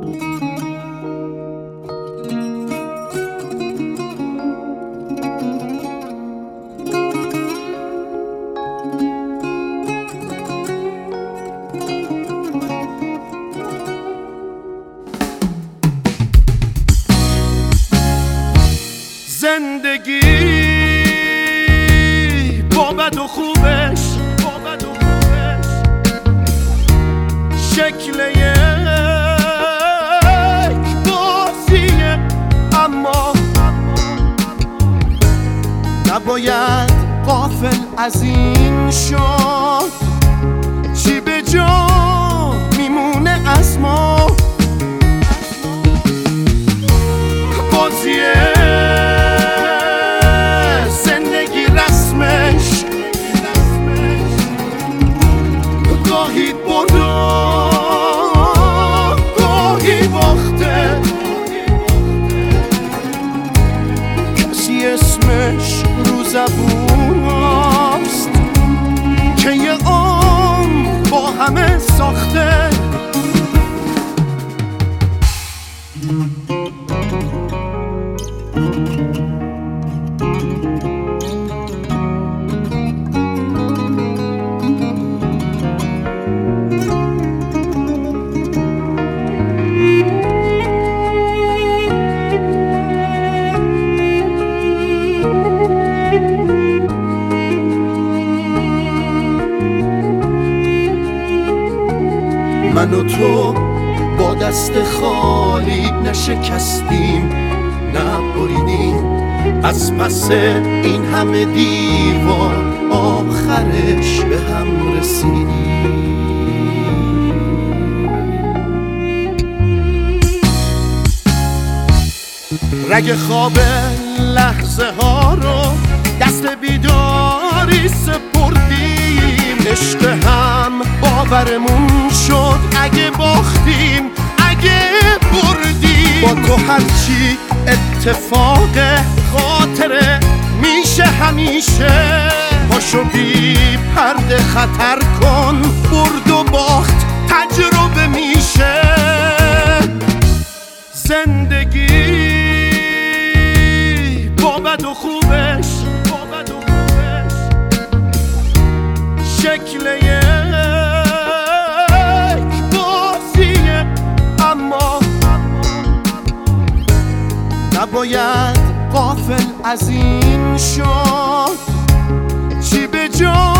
زندگی با بد و خوبش شکل یک بازیه، اما نباید غافل از این شد چی به جا میمونه از ما. بازیه گاهی برده گاهی باخته، کسی اسمش رو زبون است که یه عمر با همه ساخته. من و تو با دست خالی نشکستیم، نبریدیم از پس این همه دیوار، آخرش به هم رسیدیم. رگ خواب لحظه ها رو دست بیداری سپردیم، عشق هم باورمون شد اگه باختیم اگه بردیم. با تو هرچی اتفاق خاطره میشه همیشه، پاشو بی پرده خطر کن، برد و باخت تجربه میشه. زندگی با بد و خوبش شکل یک بازیه، اما نباید غافل از این شد چی به جا